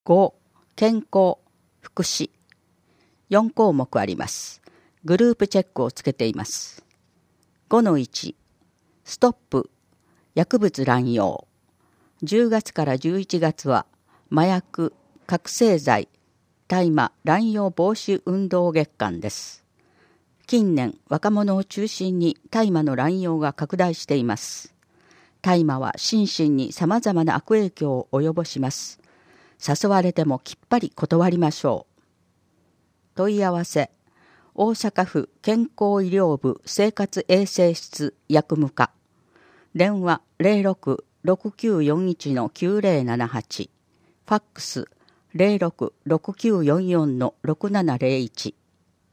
5、健康、福祉。4項目あります。グループチェックをつけています。5-1、ストップ、薬物乱用。10月から11月は、麻薬、覚醒剤、大麻乱用防止運動月間です。近年、若者を中心に大麻の乱用が拡大しています。大麻は心身に様々な悪影響を及ぼします。誘われてもきっぱり断りましょう。問い合わせ、大阪府健康医療部生活衛生室薬務課。電話06-6941-9078。ファックス06-6944-6701。